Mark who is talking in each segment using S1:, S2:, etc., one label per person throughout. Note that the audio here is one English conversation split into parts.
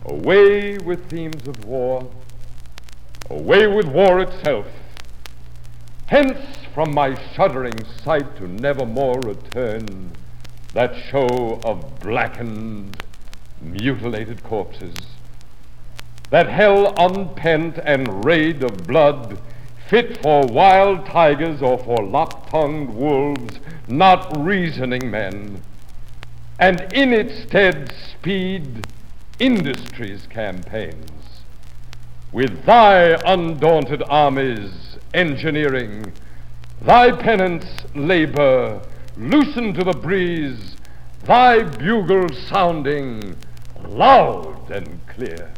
S1: Away with themes of war, away with war itself. Hence from my shuddering sight to never more return that show of blackened, mutilated corpses, that hell unpent and raid of blood, fit for wild tigers or for lop-tongued wolves, not reasoning men, and in its stead speed industry's campaigns, with thy undaunted armies engineering, thy pennants labor, loosen to the breeze, thy bugles sounding loud and clear.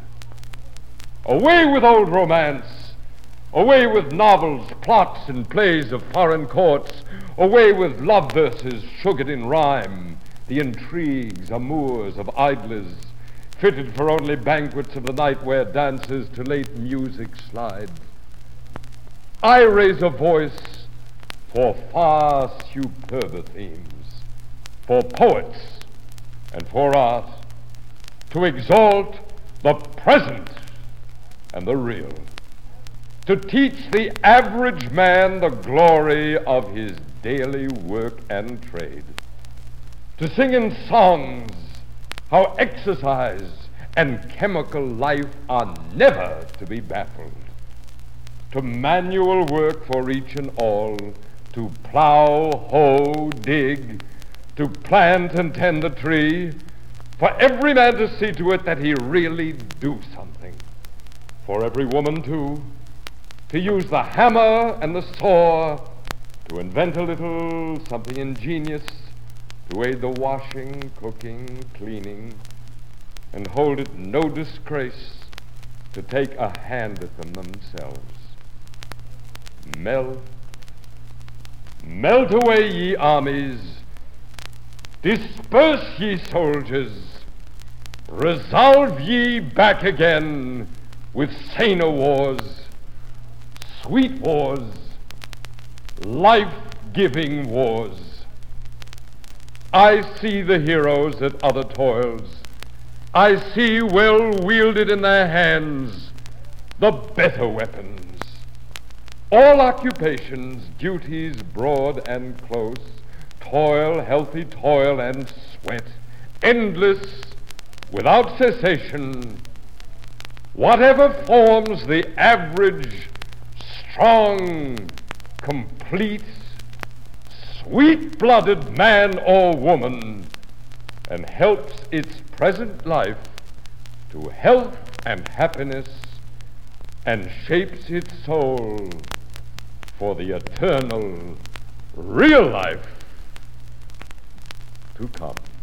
S1: Away with old romance, away with novels, plots, and plays of foreign courts, away with love verses sugared in rhyme, the intrigues, amours of idlers, fitted for only banquets of the night where dances to late music slide. I raise a voice for far superber themes, for poets and for art, to exalt the present and the real, to teach the average man the glory of his daily work and trade, to sing in songs how exercise and chemical life are never to be baffled, to manual work for each and all, to plow, hoe, dig, to plant and tend the tree, for every man to see to it that he really do something, for every woman too, to use the hammer and the saw, to invent a little something ingenious, to aid the washing, cooking, cleaning, and hold it no disgrace to take a hand at them themselves. Melt, melt away, ye armies, disperse, ye soldiers, resolve ye back again with saner wars, sweet wars, life-giving wars. I see the heroes at other toils. I see well wielded in their hands the better weapons. All occupations, duties broad and close, toil, healthy toil and sweat, endless, without cessation, whatever forms the average, strong, complete, sweet-blooded man or woman, and helps its present life to health and happiness, and shapes its soul for the eternal, real life to come.